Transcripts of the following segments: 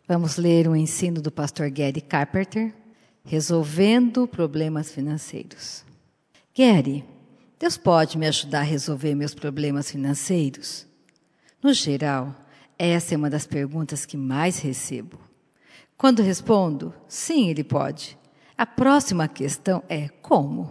Vamos ler um ensino do pastor Gary Carpenter, Resolvendo Problemas Financeiros. Gary, Deus pode me ajudar a resolver meus problemas financeiros? No geral, essa é uma das perguntas que mais recebo. Quando respondo, sim, Ele pode. A próxima questão é como?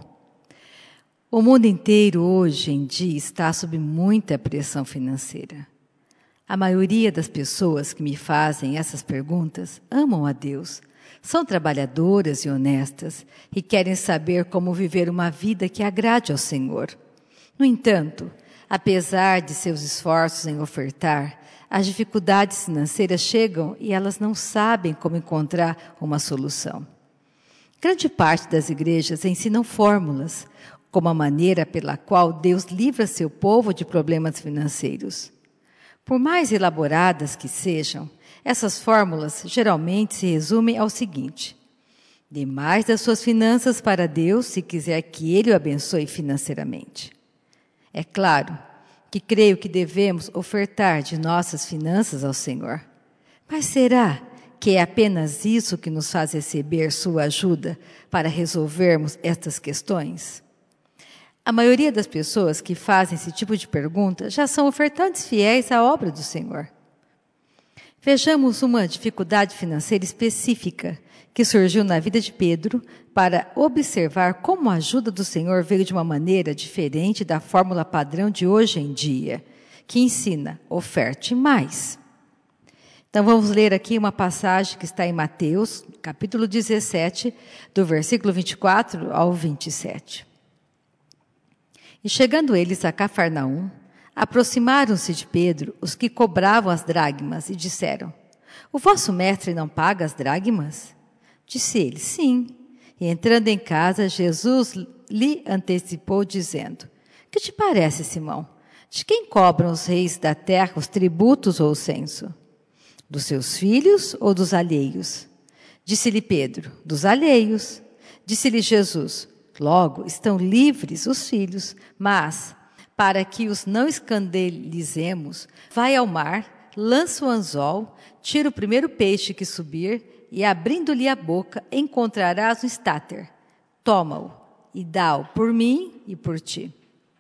O mundo inteiro hoje em dia está sob muita pressão financeira. A maioria das pessoas que me fazem essas perguntas amam a Deus, são trabalhadoras e honestas e querem saber como viver uma vida que agrade ao Senhor. No entanto, apesar de seus esforços em ofertar, as dificuldades financeiras chegam e elas não sabem como encontrar uma solução. Grande parte das igrejas ensinam fórmulas, como a maneira pela qual Deus livra seu povo de problemas financeiros. Por mais elaboradas que sejam, essas fórmulas geralmente se resumem ao seguinte: dê mais das suas finanças para Deus se quiser que Ele o abençoe financeiramente. É claro que creio que devemos ofertar de nossas finanças ao Senhor. Mas será que é apenas isso que nos faz receber sua ajuda para resolvermos estas questões? A maioria das pessoas que fazem esse tipo de pergunta já são ofertantes fiéis à obra do Senhor. Vejamos uma dificuldade financeira específica que surgiu na vida de Pedro para observar como a ajuda do Senhor veio de uma maneira diferente da fórmula padrão de hoje em dia, que ensina: oferte mais. Então vamos ler aqui uma passagem que está em Mateus, capítulo 17, do versículo 24 ao 27. E chegando eles a Cafarnaum, aproximaram-se de Pedro os que cobravam as dracmas e disseram: o vosso mestre não paga as dracmas? Disse ele: sim. E entrando em casa, Jesus lhe antecipou, dizendo: que te parece, Simão? De quem cobram os reis da terra os tributos ou o censo? Dos seus filhos ou dos alheios? Disse-lhe Pedro: dos alheios. Disse-lhe Jesus: logo estão livres os filhos, mas, para que os não escandalizemos, vai ao mar, lança o anzol, tira o primeiro peixe que subir, e abrindo-lhe a boca, encontrarás um estáter. Toma-o e dá-o por mim e por ti.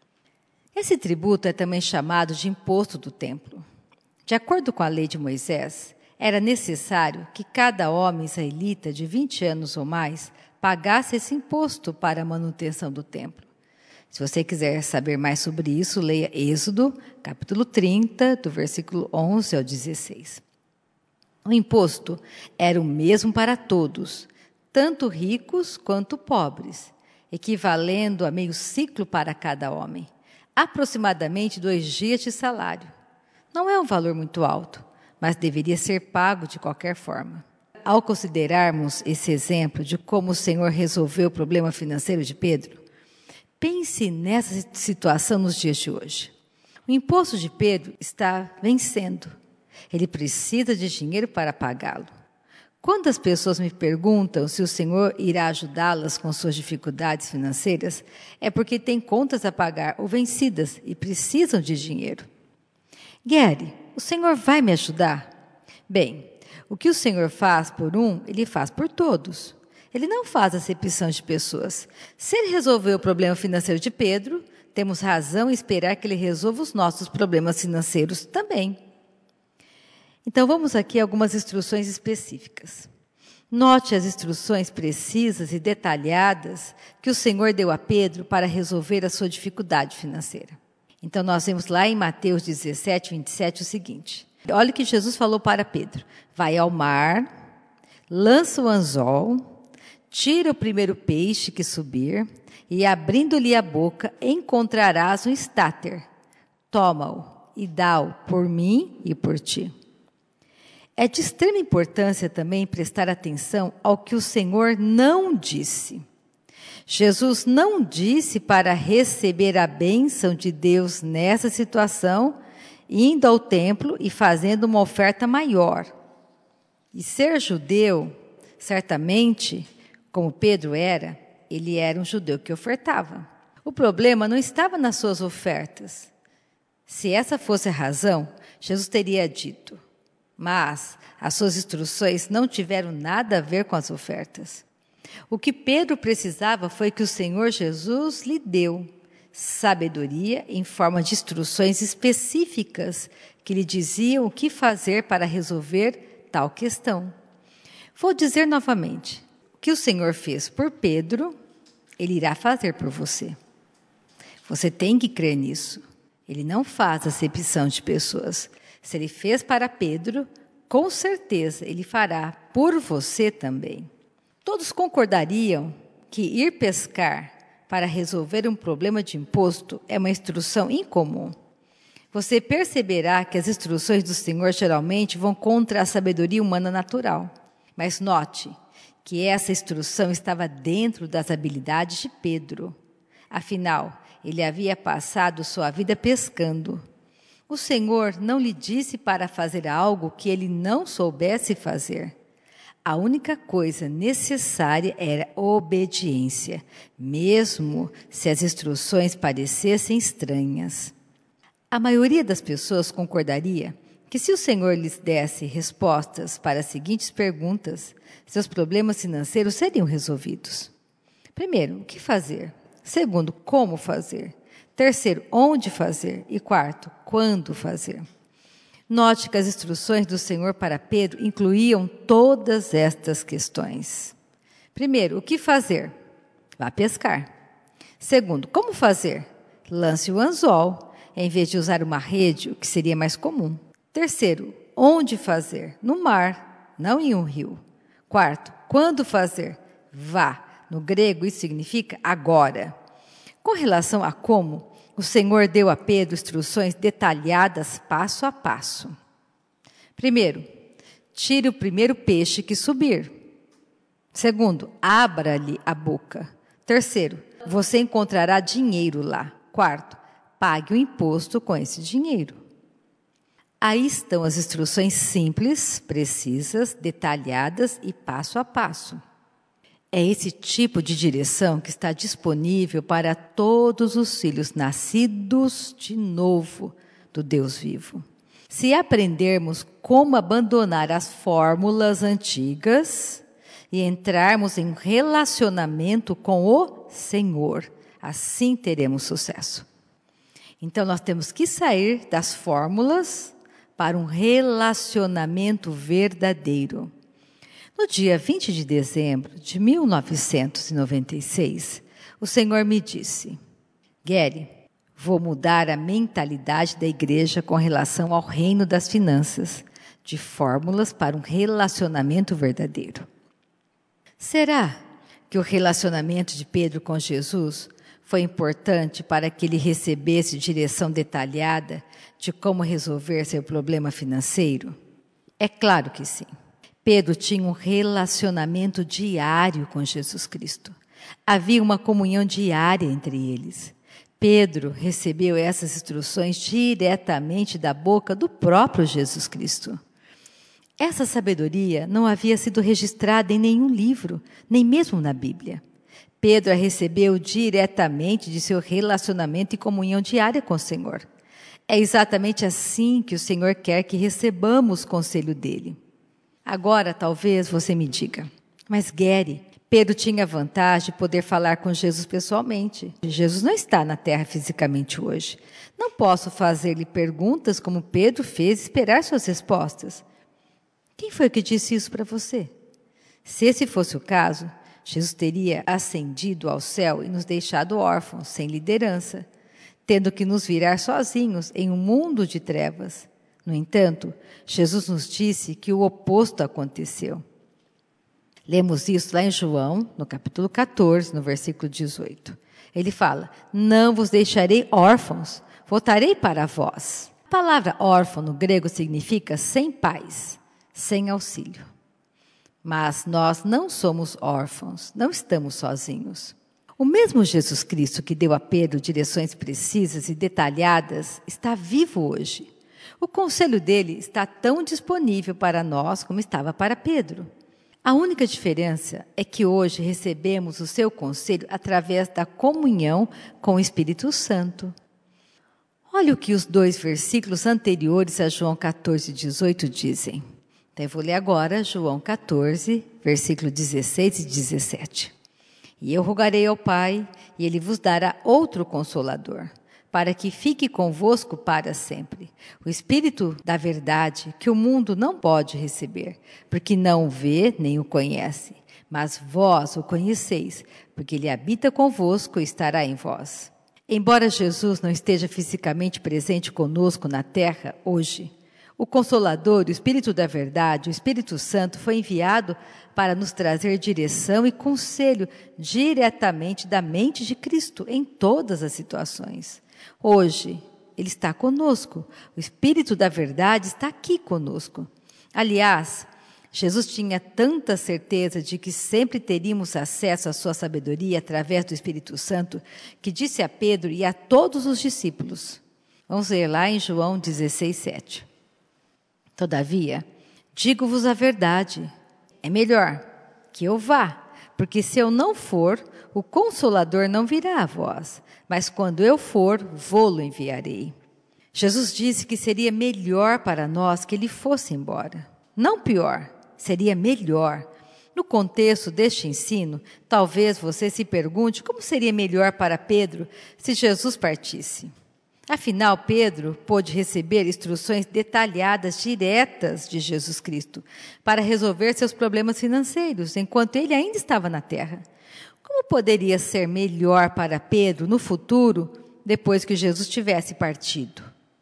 Esse tributo é também chamado de imposto do templo. De acordo com a lei de Moisés, era necessário que cada homem israelita de 20 anos ou mais pagasse esse imposto para a manutenção do templo. Se você quiser saber mais sobre isso, leia Êxodo, capítulo 30, do versículo 11 ao 16. O imposto era o mesmo para todos, tanto ricos quanto pobres, equivalendo a meio ciclo para cada homem, aproximadamente 2 dias de salário. Não é um valor muito alto, mas deveria ser pago de qualquer forma. Ao considerarmos esse exemplo de como o Senhor resolveu o problema financeiro de Pedro, pense nessa situação nos dias de hoje. O imposto de Pedro está vencendo. Ele precisa de dinheiro para pagá-lo. Quando as pessoas me perguntam se o Senhor irá ajudá-las com suas dificuldades financeiras, é porque têm contas a pagar ou vencidas e precisam de dinheiro. Gary, o Senhor vai me ajudar? Bem, o que o Senhor faz por um, Ele faz por todos. Ele não faz acepção de pessoas. Se Ele resolveu o problema financeiro de Pedro, temos razão em esperar que Ele resolva os nossos problemas financeiros também. Então vamos aqui a algumas instruções específicas. Note as instruções precisas e detalhadas que o Senhor deu a Pedro para resolver a sua dificuldade financeira. Então nós vemos lá em Mateus 17, 27 o seguinte: olha o que Jesus falou para Pedro: vai ao mar, lança o anzol, tira o primeiro peixe que subir, e abrindo-lhe a boca, encontrarás um estáter. Toma-o e dá-o por mim e por ti. É de extrema importância também prestar atenção ao que o Senhor não disse. Jesus não disse para receber a bênção de Deus nessa situação, indo ao templo e fazendo uma oferta maior. E ser judeu, certamente, como Pedro era, ele era um judeu que ofertava. O problema não estava nas suas ofertas. Se essa fosse a razão, Jesus teria dito: Mas as suas instruções não tiveram nada a ver com as ofertas. O que Pedro precisava foi que o Senhor Jesus lhe deu sabedoria em forma de instruções específicas que lhe diziam o que fazer para resolver tal questão. Vou dizer novamente, o que o Senhor fez por Pedro, Ele irá fazer por você. Você tem que crer nisso. Ele não faz acepção de pessoas. Se Ele fez para Pedro, com certeza Ele fará por você também. Todos concordariam que ir pescar para resolver um problema de imposto é uma instrução incomum. Você perceberá que as instruções do Senhor geralmente vão contra a sabedoria humana natural. Mas note que essa instrução estava dentro das habilidades de Pedro. Afinal, ele havia passado sua vida pescando. O Senhor não lhe disse para fazer algo que ele não soubesse fazer. A única coisa necessária era obediência, mesmo se as instruções parecessem estranhas. A maioria das pessoas concordaria que se o Senhor lhes desse respostas para as seguintes perguntas, seus problemas financeiros seriam resolvidos. Primeiro, o que fazer? Segundo, como fazer? Terceiro, onde fazer? E quarto, quando fazer? Note que as instruções do Senhor para Pedro incluíam todas estas questões. Primeiro, o que fazer? Vá pescar. Segundo, como fazer? Lance o anzol, em vez de usar uma rede, o que seria mais comum. Terceiro, onde fazer? No mar, não em um rio. Quarto, quando fazer? Vá. No grego, isso significa agora. Com relação a como, o Senhor deu a Pedro instruções detalhadas passo a passo. Primeiro, tire o primeiro peixe que subir. Segundo, abra-lhe a boca. Terceiro, você encontrará dinheiro lá. Quarto, pague o imposto com esse dinheiro. Aí estão as instruções simples, precisas, detalhadas e passo a passo. É esse tipo de direção que está disponível para todos os filhos nascidos de novo do Deus vivo. Se aprendermos como abandonar as fórmulas antigas e entrarmos em relacionamento com o Senhor, assim teremos sucesso. Então nós temos que sair das fórmulas para um relacionamento verdadeiro. No dia 20 de dezembro de 1996, o Senhor me disse: Gary, vou mudar a mentalidade da igreja com relação ao reino das finanças, de fórmulas para um relacionamento verdadeiro. Será que o relacionamento de Pedro com Jesus foi importante para que ele recebesse direção detalhada de como resolver seu problema financeiro? É claro que sim. Pedro tinha um relacionamento diário com Jesus Cristo. Havia uma comunhão diária entre eles. Pedro recebeu essas instruções diretamente da boca do próprio Jesus Cristo. Essa sabedoria não havia sido registrada em nenhum livro, nem mesmo na Bíblia. Pedro a recebeu diretamente de seu relacionamento e comunhão diária com o Senhor. É exatamente assim que o Senhor quer que recebamos o conselho dele. Agora, talvez você me diga, mas Gary, Pedro tinha a vantagem de poder falar com Jesus pessoalmente. Jesus não está na terra fisicamente hoje. Não posso fazer-lhe perguntas como Pedro fez e esperar suas respostas. Quem foi que disse isso para você? Se esse fosse o caso, Jesus teria ascendido ao céu e nos deixado órfãos, sem liderança, tendo que nos virar sozinhos em um mundo de trevas. No entanto, Jesus nos disse que o oposto aconteceu. Lemos isso lá em João, no capítulo 14, no versículo 18. Ele fala: não vos deixarei órfãos, voltarei para vós. A palavra órfão no grego significa sem pais, sem auxílio. Mas nós não somos órfãos, não estamos sozinhos. O mesmo Jesus Cristo que deu a Pedro direções precisas e detalhadas está vivo hoje. O conselho dele está tão disponível para nós como estava para Pedro. A única diferença é que hoje recebemos o seu conselho através da comunhão com o Espírito Santo. Olha o que os 2 versículos anteriores a João 14:18 dizem. Então eu vou ler agora João 14, versículo 16 e 17. E eu rogarei ao Pai, e Ele vos dará outro Consolador, para que fique convosco para sempre. O Espírito da verdade, que o mundo não pode receber, porque não o vê nem o conhece. Mas vós o conheceis, porque Ele habita convosco e estará em vós. Embora Jesus não esteja fisicamente presente conosco na terra hoje, o Consolador, o Espírito da verdade, o Espírito Santo, foi enviado para nos trazer direção e conselho diretamente da mente de Cristo em todas as situações. Hoje, Ele está conosco. O Espírito da verdade está aqui conosco. Aliás, Jesus tinha tanta certeza de que sempre teríamos acesso à sua sabedoria através do Espírito Santo, que disse a Pedro e a todos os discípulos. Vamos ler lá em João 16:7. Todavia, digo-vos a verdade, é melhor que eu vá, porque se eu não for, o Consolador não virá a vós, mas quando eu for, vô-lo enviarei. Jesus disse que seria melhor para nós que ele fosse embora. Não pior, seria melhor. No contexto deste ensino, talvez você se pergunte como seria melhor para Pedro se Jesus partisse. Afinal, Pedro pôde receber instruções detalhadas, diretas de Jesus Cristo, para resolver seus problemas financeiros, enquanto ele ainda estava na terra. Como poderia ser melhor para Pedro no futuro, depois que Jesus tivesse partido?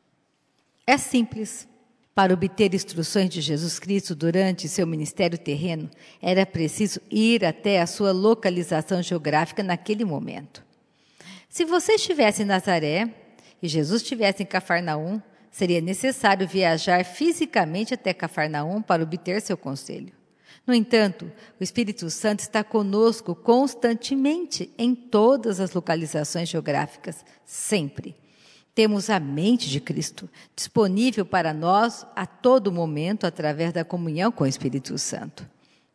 É simples. Para obter instruções de Jesus Cristo durante seu ministério terreno, era preciso ir até a sua localização geográfica naquele momento. Se você estivesse em Nazaré e Jesus estivesse em Cafarnaum, seria necessário viajar fisicamente até Cafarnaum para obter seu conselho. No entanto, o Espírito Santo está conosco constantemente em todas as localizações geográficas, sempre. Temos a mente de Cristo disponível para nós a todo momento através da comunhão com o Espírito Santo.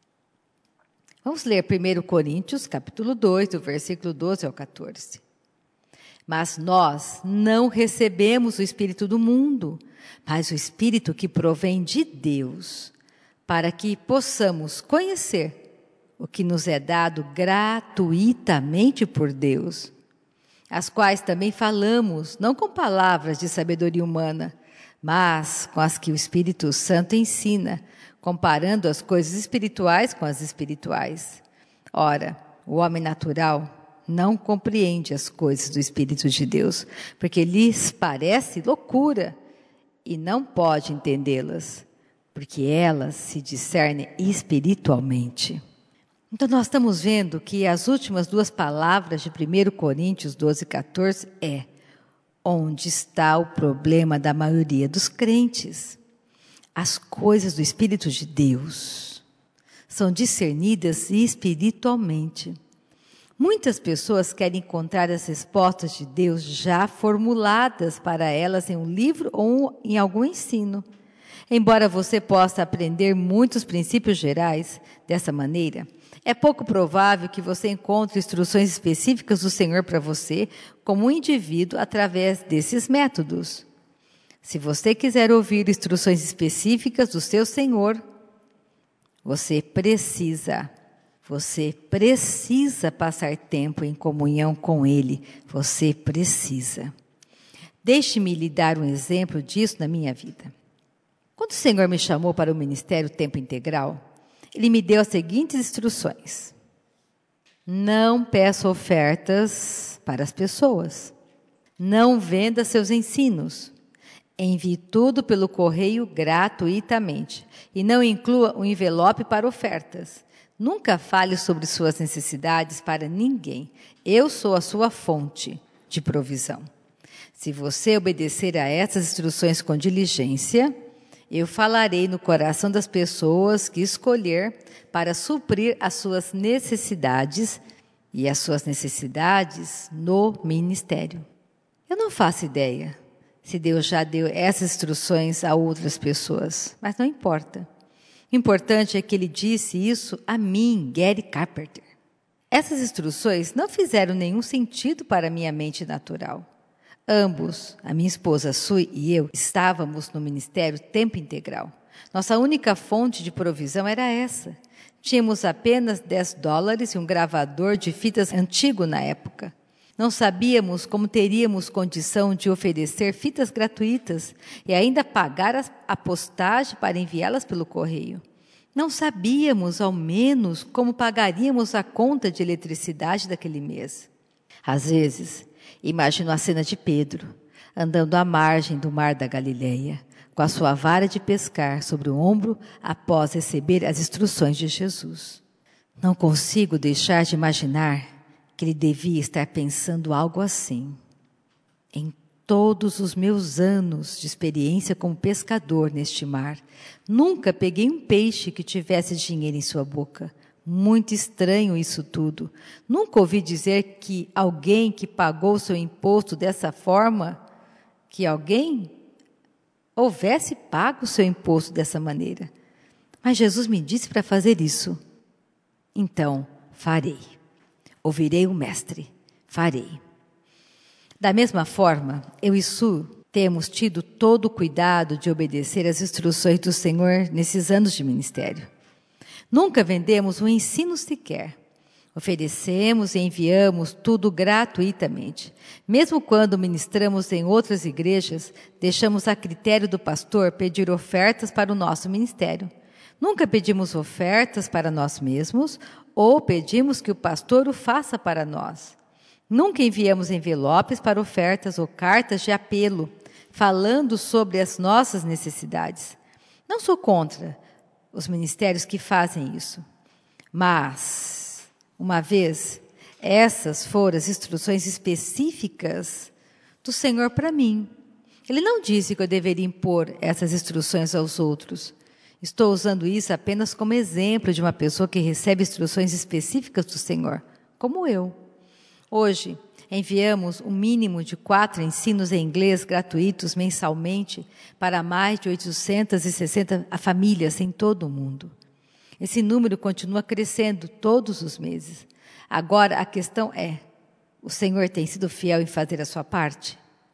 Vamos ler 1 Coríntios, capítulo 2, do versículo 12 ao 14. Mas nós não recebemos o Espírito do mundo, mas o Espírito que provém de Deus, para que possamos conhecer o que nos é dado gratuitamente por Deus, as quais também falamos, não com palavras de sabedoria humana, mas com as que o Espírito Santo ensina, comparando as coisas espirituais com as espirituais. Ora, o homem natural não compreende as coisas do Espírito de Deus, porque lhes parece loucura e não pode entendê-las, porque elas se discernem espiritualmente. Então nós estamos vendo que as últimas 2 palavras de 1 Coríntios 12, 14 é: onde está o problema da maioria dos crentes? As coisas do Espírito de Deus são discernidas espiritualmente. Muitas pessoas querem encontrar as respostas de Deus já formuladas para elas em um livro ou em algum ensino. Embora você possa aprender muitos princípios gerais dessa maneira, é pouco provável que você encontre instruções específicas do Senhor para você, como um indivíduo, através desses métodos. Se você quiser ouvir instruções específicas do seu Senhor, você precisa passar tempo em comunhão com Ele. Você precisa. Deixe-me lhe dar um exemplo disso na minha vida. Quando o Senhor me chamou para o ministério tempo integral, Ele me deu as seguintes instruções: não peça ofertas para as pessoas, não venda seus ensinos, envie tudo pelo correio gratuitamente e não inclua um envelope para ofertas. Nunca fale sobre suas necessidades para ninguém. Eu sou a sua fonte de provisão. Se você obedecer a essas instruções com diligência, eu falarei no coração das pessoas que escolher para suprir as suas necessidades e as suas necessidades no ministério. Eu não faço ideia se Deus já deu essas instruções a outras pessoas, mas não importa. O importante é que Ele disse isso a mim, Gary Carpenter. Essas instruções não fizeram nenhum sentido para a minha mente natural. Ambos, a minha esposa Sui e eu, estávamos no ministério tempo integral. Nossa única fonte de provisão era essa. Tínhamos apenas $10 e um gravador de fitas antigo na época. Não sabíamos como teríamos condição de oferecer fitas gratuitas e ainda pagar a postagem para enviá-las pelo correio. Não sabíamos, ao menos, como pagaríamos a conta de eletricidade daquele mês. Às vezes, imagino a cena de Pedro, andando à margem do mar da Galileia, com a sua vara de pescar sobre o ombro após receber as instruções de Jesus. Não consigo deixar de imaginar que ele devia estar pensando algo assim. Em todos os meus anos de experiência como pescador neste mar, nunca peguei um peixe que tivesse dinheiro em sua boca. Muito estranho isso tudo. Nunca ouvi dizer que alguém que pagou seu imposto dessa forma, que alguém houvesse pago seu imposto dessa maneira. Mas Jesus me disse para fazer isso. Então, farei. Ouvirei o Mestre. Farei. Da mesma forma, eu e Su temos tido todo o cuidado de obedecer às instruções do Senhor nesses anos de ministério. Nunca vendemos um ensino sequer. Oferecemos e enviamos tudo gratuitamente. Mesmo quando ministramos em outras igrejas, deixamos a critério do pastor pedir ofertas para o nosso ministério. Nunca pedimos ofertas para nós mesmos ou pedimos que o pastor o faça para nós. Nunca enviamos envelopes para ofertas ou cartas de apelo, falando sobre as nossas necessidades. Não sou contra os ministérios que fazem isso. Mas, uma vez, essas foram as instruções específicas do Senhor para mim. Ele não disse que eu deveria impor essas instruções aos outros. Estou usando isso apenas como exemplo de uma pessoa que recebe instruções específicas do Senhor, como eu. Hoje, enviamos um mínimo de 4 ensinos em inglês gratuitos mensalmente para mais de 860 famílias em todo o mundo. Esse número continua crescendo todos os meses. Agora, a questão é, o Senhor tem sido fiel em fazer a sua parte?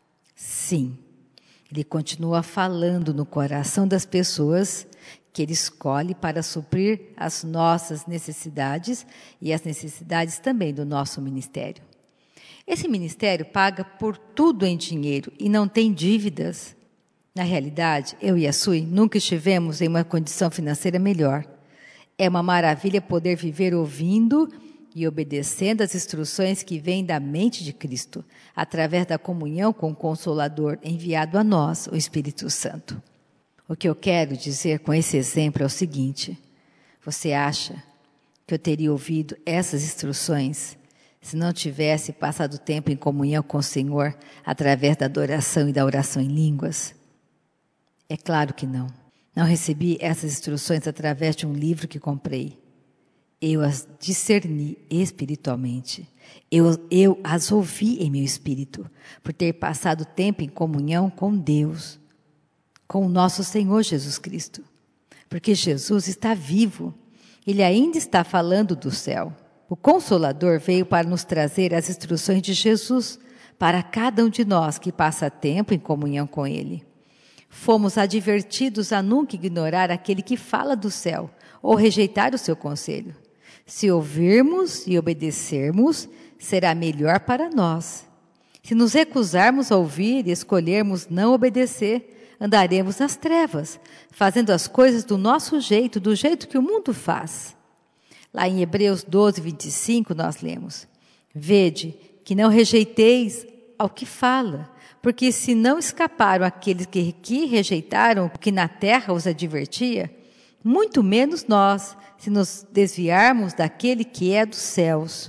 Sim. Ele continua falando no coração das pessoas que Ele escolhe para suprir as nossas necessidades e as necessidades também do nosso ministério. Esse ministério paga por tudo em dinheiro e não tem dívidas. Na realidade, eu e a Sui nunca estivemos em uma condição financeira melhor. É uma maravilha poder viver ouvindo e obedecendo às instruções que vêm da mente de Cristo, através da comunhão com o Consolador enviado a nós, o Espírito Santo. O que eu quero dizer com esse exemplo é o seguinte: você acha que eu teria ouvido essas instruções se não tivesse passado tempo em comunhão com o Senhor através da adoração e da oração em línguas? É claro que não. Não recebi essas instruções através de um livro que comprei. Eu as discerni espiritualmente. Eu as ouvi em meu espírito, por ter passado tempo em comunhão com Deus, com o nosso Senhor Jesus Cristo. Porque Jesus está vivo. Ele ainda está falando do céu. O Consolador veio para nos trazer as instruções de Jesus para cada um de nós que passa tempo em comunhão com Ele. Fomos advertidos a nunca ignorar aquele que fala do céu ou rejeitar o seu conselho. Se ouvirmos e obedecermos, será melhor para nós. Se nos recusarmos a ouvir e escolhermos não obedecer, andaremos nas trevas, fazendo as coisas do nosso jeito, do jeito que o mundo faz. Lá em Hebreus 12, 25, nós lemos: Vede que não rejeiteis ao que fala, porque se não escaparam aqueles que rejeitaram o que na terra os advertia, muito menos nós, se nos desviarmos daquele que é dos céus.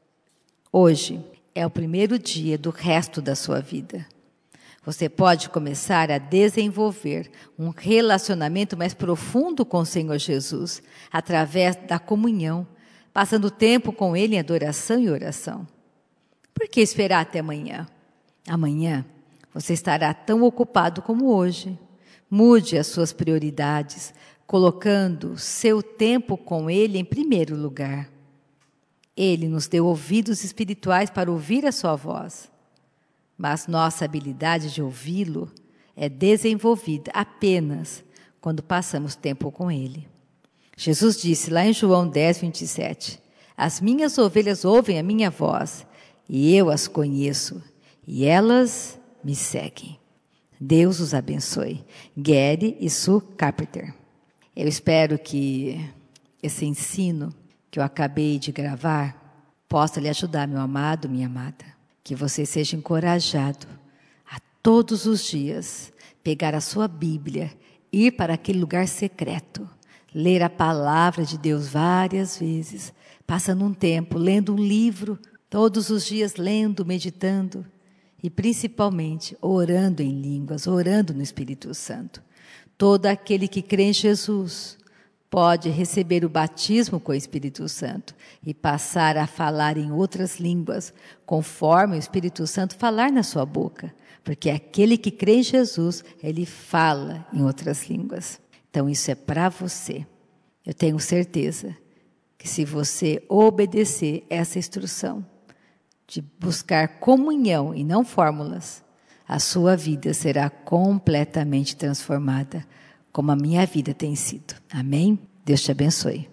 Hoje é o primeiro dia do resto da sua vida. Você pode começar a desenvolver um relacionamento mais profundo com o Senhor Jesus, através da comunhão, passando tempo com Ele em adoração e oração. Por que esperar até amanhã? Amanhã você estará tão ocupado como hoje. Mude as suas prioridades, colocando seu tempo com Ele em primeiro lugar. Ele nos deu ouvidos espirituais para ouvir a sua voz. mas nossa habilidade de ouvi-lo é desenvolvida apenas quando passamos tempo com ele. Jesus disse lá em João 10, 27, as minhas ovelhas ouvem a minha voz, e eu as conheço, e elas me seguem. Deus os abençoe. Gary e Sue Carpenter. Eu espero que esse ensino que eu acabei de gravar possa lhe ajudar, meu amado, minha amada. Que você seja encorajado a todos os dias pegar a sua Bíblia, ir para aquele lugar secreto, ler a palavra de Deus várias vezes, passando um tempo, lendo um livro, todos os dias lendo, meditando e principalmente orando em línguas, orando no Espírito Santo. Todo aquele que crê em Jesus pode receber o batismo com o Espírito Santo e passar a falar em outras línguas, conforme o Espírito Santo falar na sua boca. Porque aquele que crê em Jesus, ele fala em outras línguas. Então isso é para você. Eu tenho certeza que se você obedecer essa instrução de buscar comunhão e não fórmulas, a sua vida será completamente transformada, como a minha vida tem sido. Amém? Deus te abençoe.